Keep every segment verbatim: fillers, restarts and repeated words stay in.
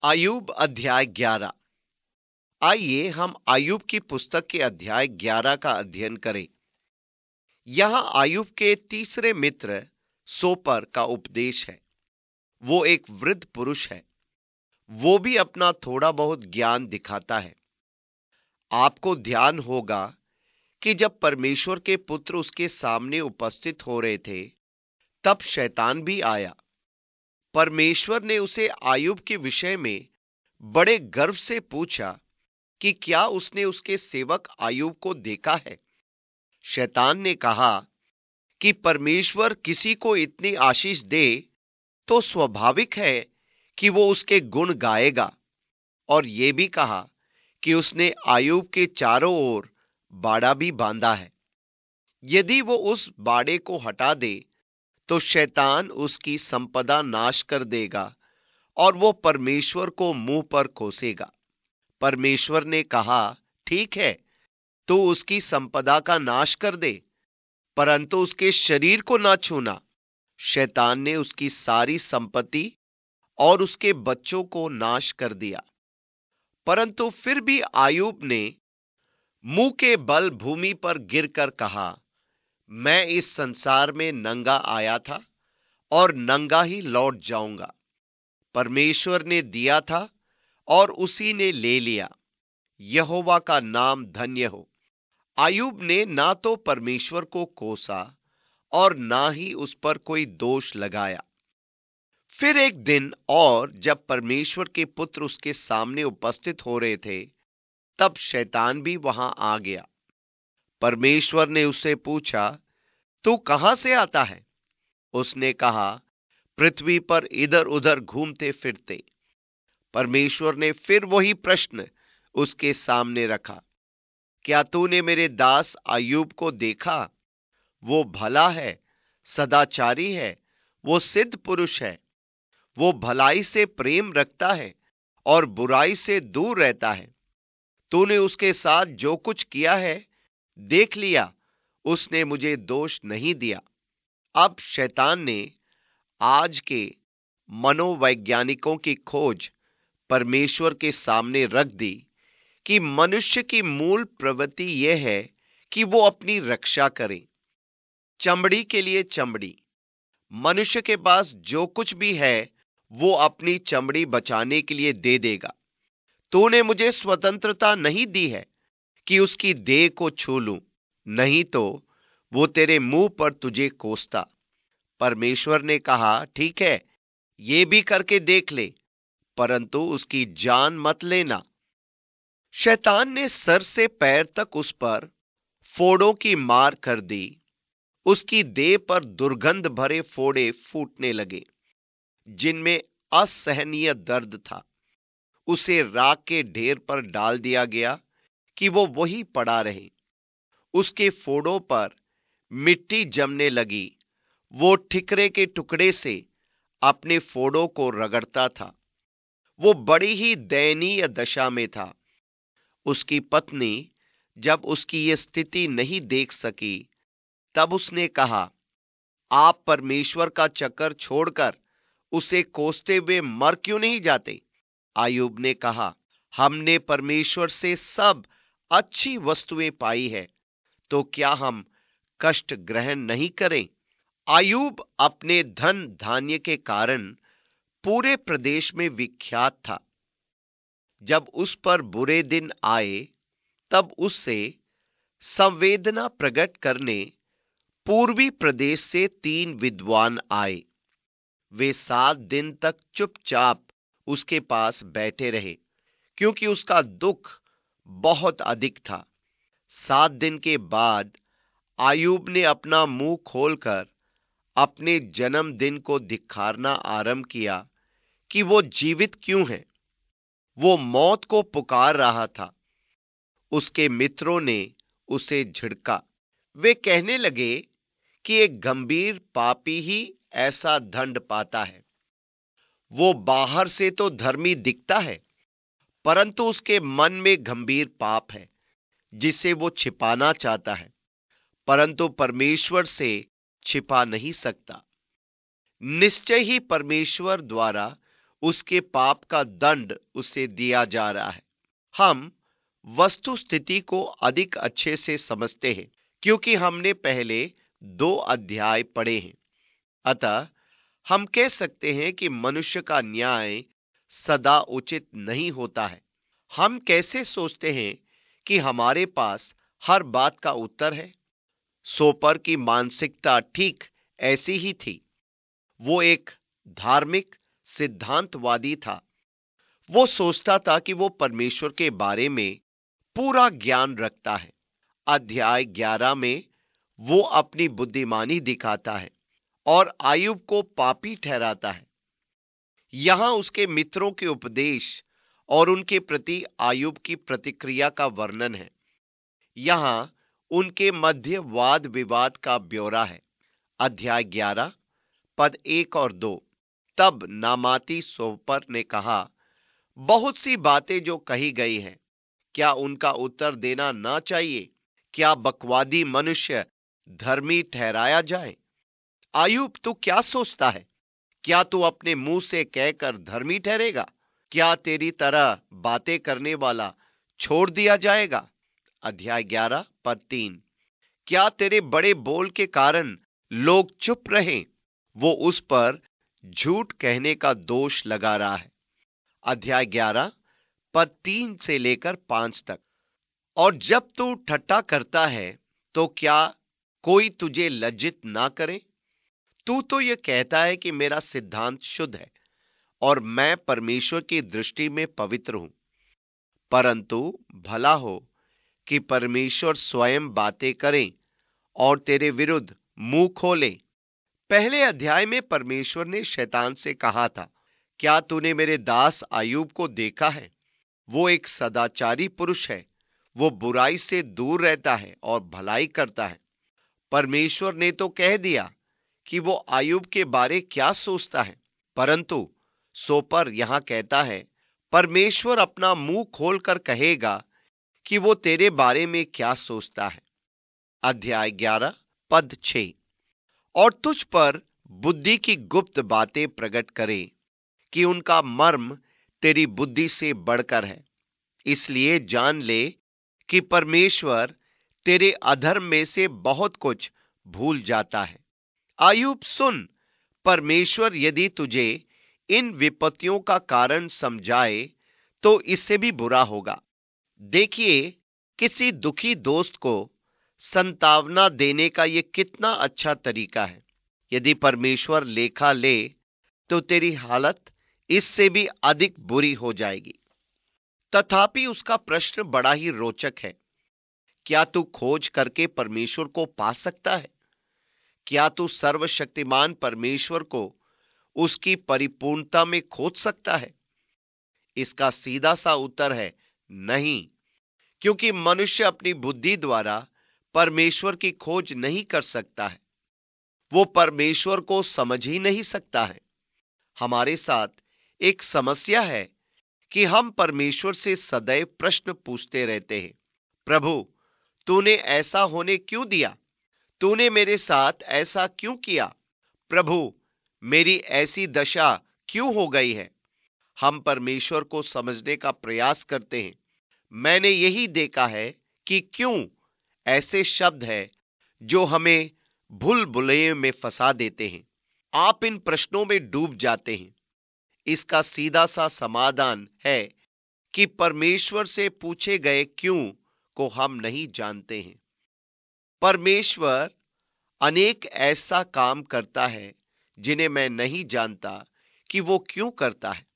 आयुब अध्याय ग्यारह। आइए हम आयुब की पुस्तक के अध्याय ग्यारह का अध्ययन करें। यहाँ आयुब के तीसरे मित्र सोपर का उपदेश है। वो एक वृद्ध पुरुष है। वो भी अपना थोड़ा बहुत ज्ञान दिखाता है। आपको ध्यान होगा कि जब परमेश्वर के पुत्र उसके सामने उपस्थित हो रहे थे, तब शैतान भी आया। परमेश्वर ने उसे आयुब के विषय में बड़े गर्व से पूछा कि क्या उसने उसके सेवक आयुब को देखा है। शैतान ने कहा कि परमेश्वर किसी को इतनी आशीष दे तो स्वाभाविक है कि वो उसके गुण गाएगा, और ये भी कहा कि उसने आयुब के चारों ओर बाड़ा भी बांधा है। यदि वो उस बाड़े को हटा दे तो शैतान उसकी संपदा नाश कर देगा और वो परमेश्वर को मुंह पर कोसेगा। परमेश्वर ने कहा, ठीक है, तो उसकी संपदा का नाश कर दे, परंतु उसके शरीर को ना छूना। शैतान ने उसकी सारी संपत्ति और उसके बच्चों को नाश कर दिया। परंतु फिर भी आयुब ने मुंह के बल भूमि पर गिरकर कहा, मैं इस संसार में नंगा आया था और नंगा ही लौट जाऊंगा। परमेश्वर ने दिया था और उसी ने ले लिया। यहोवा का नाम धन्य हो। आयुब ने ना तो परमेश्वर को कोसा और ना ही उस पर कोई दोष लगाया। फिर एक दिन और जब परमेश्वर के पुत्र उसके सामने उपस्थित हो रहे थे, तब शैतान भी वहां आ गया। परमेश्वर ने उससे पूछा, तू कहां से आता है? उसने कहा, पृथ्वी पर इधर उधर घूमते फिरते। परमेश्वर ने फिर वही प्रश्न उसके सामने रखा, क्या तूने मेरे दास आयुब को देखा? वो भला है, सदाचारी है, वो सिद्ध पुरुष है। वो भलाई से प्रेम रखता है और बुराई से दूर रहता है। तूने उसके साथ जो कुछ किया है देख लिया, उसने मुझे दोष नहीं दिया। अब शैतान ने आज के मनोवैज्ञानिकों की खोज परमेश्वर के सामने रख दी कि मनुष्य की मूल प्रवृत्ति यह है कि वो अपनी रक्षा करे। चमड़ी के लिए चमड़ी। मनुष्य के पास जो कुछ भी है वो अपनी चमड़ी बचाने के लिए दे देगा। तूने मुझे स्वतंत्रता नहीं दी है कि उसकी देह को छू लूं, नहीं तो वो तेरे मुंह पर तुझे कोसता। परमेश्वर ने कहा, ठीक है, ये भी करके देख ले, परंतु उसकी जान मत लेना। शैतान ने सर से पैर तक उस पर फोड़ों की मार कर दी। उसकी देह पर दुर्गंध भरे फोड़े फूटने लगे, जिनमें असहनीय दर्द था। उसे राख के ढेर पर डाल दिया गया कि वो वही पड़ा रहे। उसके फोड़ों पर मिट्टी जमने लगी। वो ठिकरे के टुकड़े से अपने फोड़ों को रगड़ता था। वो बड़ी ही दयनीय दशा में था। उसकी पत्नी जब उसकी ये स्थिति नहीं देख सकी, तब उसने कहा, आप परमेश्वर का चक्कर छोड़कर उसे कोसते हुए मर क्यों नहीं जाते? आयुब ने कहा, हमने परमेश्वर से सब अच्छी वस्तुएं पाई है, तो क्या हम कष्ट ग्रहण नहीं करें? आयुब अपने धन धान्य के कारण पूरे प्रदेश में विख्यात था। जब उस पर बुरे दिन आए, तब उससे संवेदना प्रकट करने पूर्वी प्रदेश से तीन विद्वान आए। वे सात दिन तक चुपचाप उसके पास बैठे रहे, क्योंकि उसका दुख बहुत अधिक था। सात दिन के बाद आयुब ने अपना मुंह खोलकर अपने जन्मदिन को धिक्कारना आरंभ किया कि वो जीवित क्यों है। वो मौत को पुकार रहा था। उसके मित्रों ने उसे झिड़का। वे कहने लगे कि एक गंभीर पापी ही ऐसा दंड पाता है। वो बाहर से तो धर्मी दिखता है, परंतु उसके मन में गंभीर पाप है जिसे वो छिपाना चाहता है, परंतु परमेश्वर से छिपा नहीं सकता। निश्चय ही परमेश्वर द्वारा उसके पाप का दंड उसे दिया जा रहा है। हम वस्तु स्थिति को अधिक अच्छे से समझते हैं क्योंकि हमने पहले दो अध्याय पढ़े हैं। अतः हम कह सकते हैं कि मनुष्य का न्याय सदा उचित नहीं होता है। हम कैसे सोचते हैं कि हमारे पास हर बात का उत्तर है? सोपर की मानसिकता ठीक ऐसी ही थी। वो एक धार्मिक सिद्धांतवादी था। वो सोचता था कि वो परमेश्वर के बारे में पूरा ज्ञान रखता है। अध्याय ग्यारह में वो अपनी बुद्धिमानी दिखाता है और आयुब को पापी ठहराता है। यहां उसके मित्रों के उपदेश और उनके प्रति आयुब की प्रतिक्रिया का वर्णन है। यहां उनके मध्य वाद विवाद का ब्यौरा है। अध्याय ग्यारह पद एक और दो। तब नामाती सोपर ने कहा, बहुत सी बातें जो कही गई हैं, क्या उनका उत्तर देना ना चाहिए? क्या बकवादी मनुष्य धर्मी ठहराया जाए? आयुब, तू क्या सोचता है? क्या तू अपने मुंह से कहकर धर्मी ठहरेगा? क्या तेरी तरह बातें करने वाला छोड़ दिया जाएगा? अध्याय ग्यारह पद तीन। क्या तेरे बड़े बोल के कारण लोग चुप रहे? वो उस पर झूठ कहने का दोष लगा रहा है। अध्याय ग्यारह पद तीन से लेकर पांच तक। और जब तू ठट्टा करता है तो क्या कोई तुझे लज्जित ना करे? तू तो यह कहता है कि मेरा सिद्धांत शुद्ध है और मैं परमेश्वर की दृष्टि में पवित्र हूं। परंतु भला हो कि परमेश्वर स्वयं बातें करे और तेरे विरुद्ध मुंह खोले। पहले अध्याय में परमेश्वर ने शैतान से कहा था, क्या तूने मेरे दास आयुब को देखा है? वो एक सदाचारी पुरुष है। वो बुराई से दूर रहता है और भलाई करता है। परमेश्वर ने तो कह दिया कि वो आयुब के बारे क्या सोचता है, परंतु सोपर यहां कहता है, परमेश्वर अपना मुंह खोलकर कहेगा कि वो तेरे बारे में क्या सोचता है। अध्याय ग्यारह पद छह। और तुझ पर बुद्धि की गुप्त बातें प्रकट करे कि उनका मर्म तेरी बुद्धि से बढ़कर है। इसलिए जान ले कि परमेश्वर तेरे अधर्म में से बहुत कुछ भूल जाता है। आयुब सुन, परमेश्वर यदि तुझे इन विपत्तियों का कारण समझाए तो इससे भी बुरा होगा। देखिए, किसी दुखी दोस्त को संतावना देने का यह कितना अच्छा तरीका है। यदि परमेश्वर लेखा ले तो तेरी हालत इससे भी अधिक बुरी हो जाएगी। तथापि उसका प्रश्न बड़ा ही रोचक है। क्या तू खोज करके परमेश्वर को पा सकता है? क्या तू सर्वशक्तिमान परमेश्वर को उसकी परिपूर्णता में खोज सकता है? इसका सीधा सा उत्तर है नहीं, क्योंकि मनुष्य अपनी बुद्धि द्वारा परमेश्वर की खोज नहीं कर सकता है। वो परमेश्वर को समझ ही नहीं सकता है। हमारे साथ एक समस्या है कि हम परमेश्वर से सदैव प्रश्न पूछते रहते हैं। प्रभु, तूने ऐसा होने क्यों दिया? तूने मेरे साथ ऐसा क्यों किया? प्रभु, मेरी ऐसी दशा क्यों हो गई है? हम परमेश्वर को समझने का प्रयास करते हैं। मैंने यही देखा है कि क्यों ऐसे शब्द हैं जो हमें भूल भुलैया में फंसा देते हैं। आप इन प्रश्नों में डूब जाते हैं। इसका सीधा सा समाधान है कि परमेश्वर से पूछे गए क्यों को हम नहीं जानते हैं। परमेश्वर अनेक ऐसा काम करता है जिन्हें मैं नहीं जानता कि वो क्यों करता है।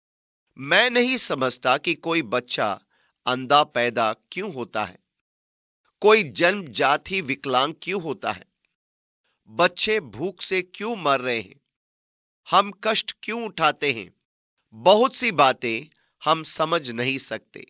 मैं नहीं समझता कि कोई बच्चा अंधा पैदा क्यों होता है, कोई जन्मजात ही विकलांग क्यों होता है, बच्चे भूख से क्यों मर रहे हैं, हम कष्ट क्यों उठाते हैं। बहुत सी बातें हम समझ नहीं सकते।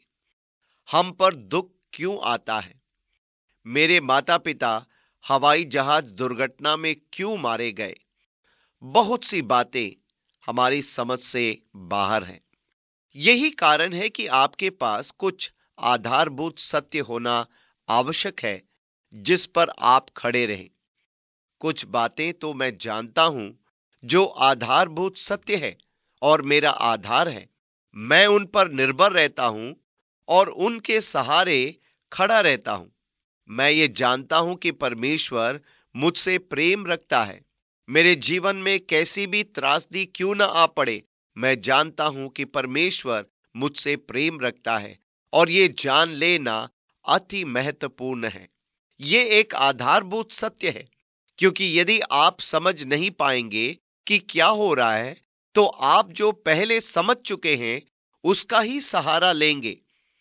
हम पर दुख क्यों आता है। मेरे माता पिता हवाई जहाज दुर्घटना में क्यों मारे गए। बहुत सी बातें हमारी समझ से बाहर हैं। यही कारण है कि आपके पास कुछ आधारभूत सत्य होना आवश्यक है जिस पर आप खड़े रहें। कुछ बातें तो मैं जानता हूं जो आधारभूत सत्य है और मेरा आधार है। मैं उन पर निर्भर रहता हूं और उनके सहारे खड़ा रहता हूं। मैं ये जानता हूं कि परमेश्वर मुझसे प्रेम रखता है। मेरे जीवन में कैसी भी त्रासदी क्यों न आ पड़े, मैं जानता हूं कि परमेश्वर मुझसे प्रेम रखता है और ये जान लेना अति महत्वपूर्ण है। ये एक आधारभूत सत्य है, क्योंकि यदि आप समझ नहीं पाएंगे कि क्या हो रहा है, तो आप जो पहले समझ चुके हैं उसका ही सहारा लेंगे।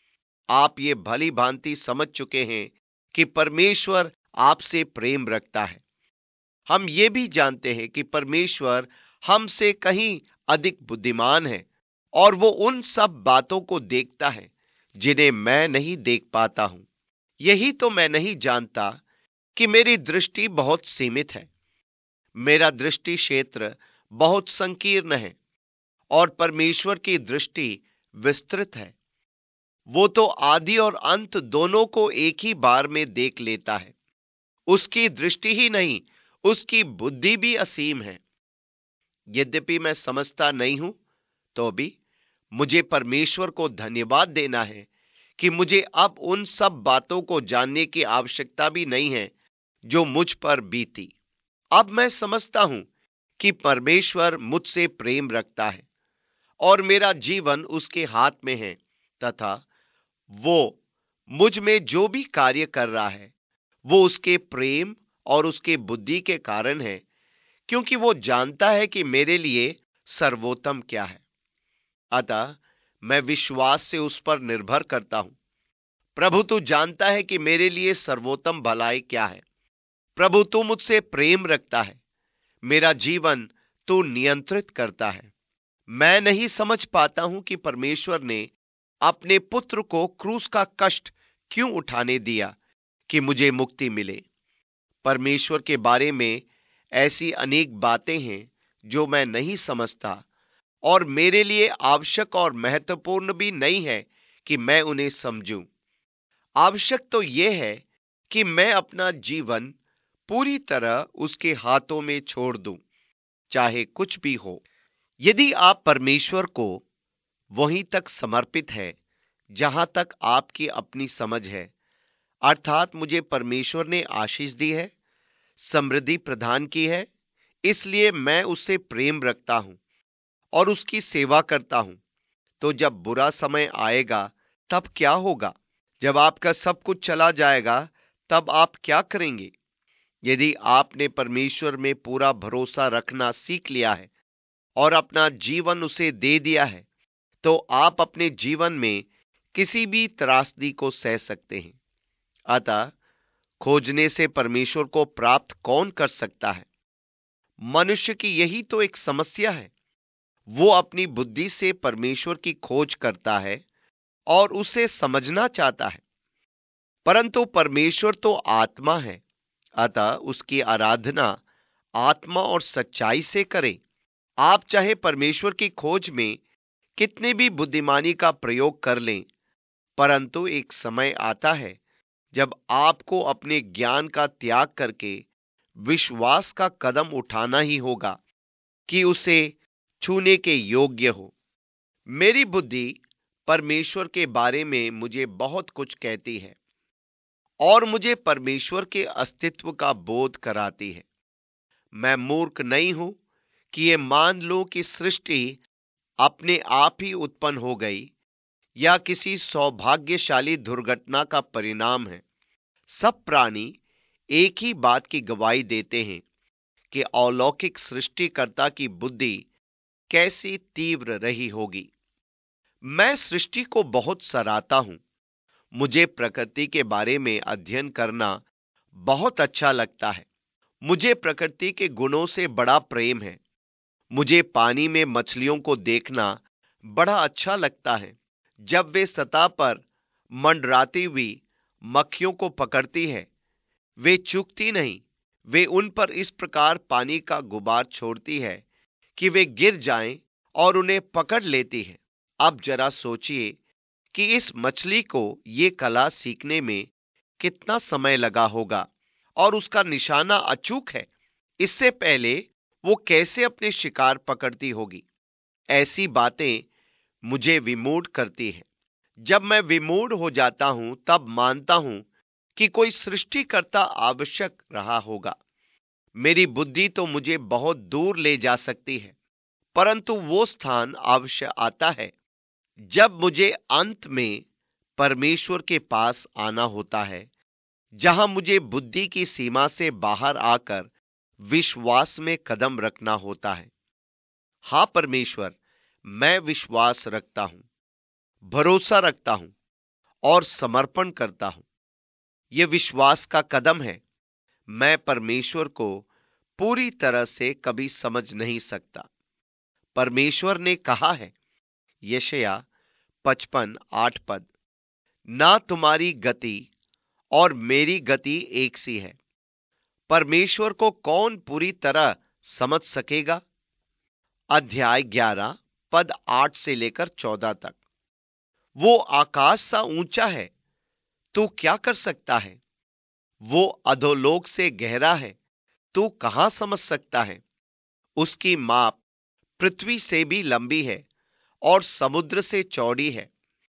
आप ये भली भांति समझ चुके हैं कि परमेश्वर आपसे प्रेम रखता है। हम ये भी जानते हैं कि परमेश्वर हमसे कहीं अधिक बुद्धिमान है और वो उन सब बातों को देखता है जिन्हें मैं नहीं देख पाता हूं। यही तो मैं नहीं जानता कि मेरी दृष्टि बहुत सीमित है। मेरा दृष्टि क्षेत्र बहुत संकीर्ण है और परमेश्वर की दृष्टि विस्तृत है। वो तो आदि और अंत दोनों को एक ही बार में देख लेता है। उसकी दृष्टि ही नहीं, उसकी बुद्धि भी असीम है। यद्यपि मैं समझता नहीं हूं, तो भी मुझे परमेश्वर को धन्यवाद देना है कि मुझे अब उन सब बातों को जानने की आवश्यकता भी नहीं है जो मुझ पर बीती। अब मैं समझता हूं कि परमेश्वर मुझसे प्रेम रखता है और मेरा जीवन उसके हाथ में है, तथा वो मुझ में जो भी कार्य कर रहा है वो उसके प्रेम और उसके बुद्धि के कारण है, क्योंकि वो जानता है कि मेरे लिए सर्वोत्तम क्या है। अतः मैं विश्वास से उस पर निर्भर करता हूं। प्रभु तू जानता है कि मेरे लिए सर्वोत्तम भलाई क्या है। प्रभु तू मुझसे प्रेम रखता है। मेरा जीवन तू नियंत्रित करता है। मैं नहीं समझ पाता हूं कि परमेश्वर ने अपने पुत्र को क्रूस का कष्ट क्यों उठाने दिया कि मुझे मुक्ति मिले। परमेश्वर के बारे में ऐसी अनेक बातें हैं जो मैं नहीं समझता और मेरे लिए आवश्यक और महत्वपूर्ण भी नहीं है कि मैं उन्हें समझूं। आवश्यक तो यह है कि मैं अपना जीवन पूरी तरह उसके हाथों में छोड़ दूं, चाहे कुछ भी हो। यदि आप परमेश्वर को वहीं तक समर्पित है जहां तक आपकी अपनी समझ है, अर्थात मुझे परमेश्वर ने आशीष दी है, समृद्धि प्रदान की है, इसलिए मैं उससे प्रेम रखता हूं और उसकी सेवा करता हूं, तो जब बुरा समय आएगा तब क्या होगा? जब आपका सब कुछ चला जाएगा तब आप क्या करेंगे? यदि आपने परमेश्वर में पूरा भरोसा रखना सीख लिया है और अपना जीवन उसे दे दिया है, तो आप अपने जीवन में किसी भी त्रासदी को सह सकते हैं। अतः खोजने से परमेश्वर को प्राप्त कौन कर सकता है? मनुष्य की यही तो एक समस्या है। वो अपनी बुद्धि से परमेश्वर की खोज करता है और उसे समझना चाहता है, परंतु परमेश्वर तो आत्मा है, अतः उसकी आराधना आत्मा और सच्चाई से करें। आप चाहे परमेश्वर की खोज में कितने भी बुद्धिमानी का प्रयोग कर लें, परंतु एक समय आता है जब आपको अपने ज्ञान का त्याग करके विश्वास का कदम उठाना ही होगा कि उसे छूने के योग्य हो। मेरी बुद्धि परमेश्वर के बारे में मुझे बहुत कुछ कहती है और मुझे परमेश्वर के अस्तित्व का बोध कराती है। मैं मूर्ख नहीं हूं कि ये मान लूं कि सृष्टि अपने आप ही उत्पन्न हो गई या किसी सौभाग्यशाली दुर्घटना का परिणाम है। सब प्राणी एक ही बात की गवाही देते हैं कि अलौकिक सृष्टिकर्ता की बुद्धि कैसी तीव्र रही होगी। मैं सृष्टि को बहुत सराहता हूं। मुझे प्रकृति के बारे में अध्ययन करना बहुत अच्छा लगता है। मुझे प्रकृति के गुणों से बड़ा प्रेम है। मुझे पानी में मछलियों को देखना बड़ा अच्छा लगता है। जब वे सतह पर मंडराती हुई मक्खियों को पकड़ती है, वे चूकती नहीं। वे उन पर इस प्रकार पानी का गुबार छोड़ती है कि वे गिर जाएं और उन्हें पकड़ लेती है। अब जरा सोचिए कि इस मछली को ये कला सीखने में कितना समय लगा होगा और उसका निशाना अचूक है। इससे पहले वो कैसे अपने शिकार पकड़ती होगी? ऐसी बातें मुझे विमूढ़ करती हैं। जब मैं विमूढ़ हो जाता हूं तब मानता हूं कि कोई सृष्टिकर्ता आवश्यक रहा होगा। मेरी बुद्धि तो मुझे बहुत दूर ले जा सकती है, परंतु वो स्थान अवश्य आता है जब मुझे अंत में परमेश्वर के पास आना होता है, जहां मुझे बुद्धि की सीमा से बाहर आकर विश्वास में कदम रखना होता है। हाँ परमेश्वर, मैं विश्वास रखता हूं, भरोसा रखता हूं और समर्पण करता हूं। यह विश्वास का कदम है। मैं परमेश्वर को पूरी तरह से कभी समझ नहीं सकता। परमेश्वर ने कहा है, यशायाह पचपन आठ पद, ना तुम्हारी गति और मेरी गति एक सी है। परमेश्वर को कौन पूरी तरह समझ सकेगा? अध्याय ग्यारह पद आठ से लेकर चौदह तक। वो आकाश सा ऊंचा है, तू क्या कर सकता है? वो अधोलोक से गहरा है, तू कहां समझ सकता है? उसकी माप पृथ्वी से भी लंबी है और समुद्र से चौड़ी है।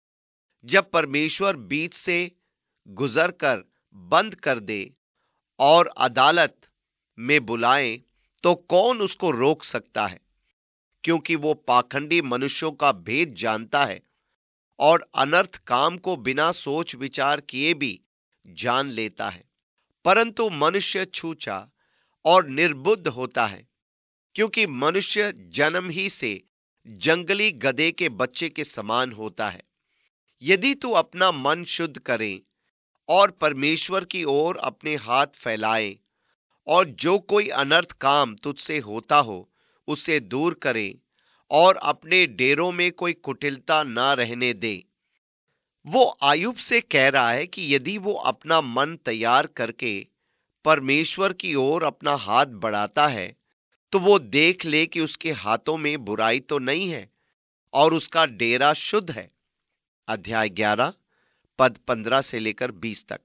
जब परमेश्वर बीच से गुजर कर बंद कर दे और अदालत में बुलाए, तो कौन उसको रोक सकता है? क्योंकि वो पाखंडी मनुष्यों का भेद जानता है और अनर्थ काम को बिना सोच विचार किए भी जान लेता है। परंतु मनुष्य छूछा और निर्बुद्ध होता है, क्योंकि मनुष्य जन्म ही से जंगली गधे के बच्चे के समान होता है। यदि तू अपना मन शुद्ध करे और परमेश्वर की ओर अपने हाथ फैलाए और जो कोई अनर्थ काम तुझसे होता हो उसे दूर करे और अपने डेरों में कोई कुटिलता ना रहने दे। वो आयुब से कह रहा है कि यदि वो अपना मन तैयार करके परमेश्वर की ओर अपना हाथ बढ़ाता है, तो वो देख ले कि उसके हाथों में बुराई तो नहीं है और उसका डेरा शुद्ध है। अध्याय ग्यारह पद पंद्रह से लेकर बीस तक।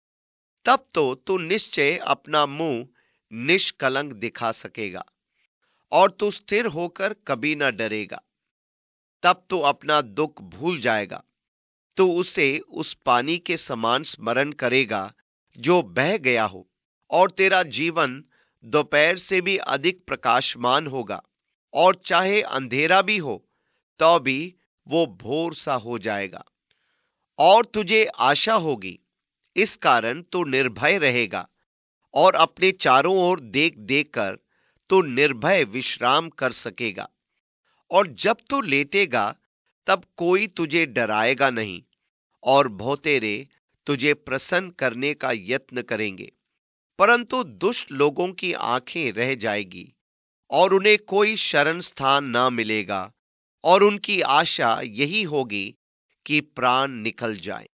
तब तो तू निश्चय अपना मुंह निष्कलंक दिखा सकेगा और तू स्थिर होकर कभी न डरेगा। तब तो अपना दुख भूल जाएगा, तो उसे उस पानी के समान स्मरण करेगा जो बह गया हो, और तेरा जीवन दोपहर से भी अधिक प्रकाशमान होगा, और चाहे अंधेरा भी हो तो भी वो भोर सा हो जाएगा। और तुझे आशा होगी, इस कारण तू निर्भय रहेगा और अपने चारों ओर देख देख कर तू निर्भय विश्राम कर सकेगा। और जब तू लेटेगा तब कोई तुझे डराएगा नहीं, और बहुतेरे तुझे प्रसन्न करने का यत्न करेंगे। परंतु दुष्ट लोगों की आंखें रह जाएगी और उन्हें कोई शरण स्थान ना मिलेगा, और उनकी आशा यही होगी कि प्राण निकल जाए।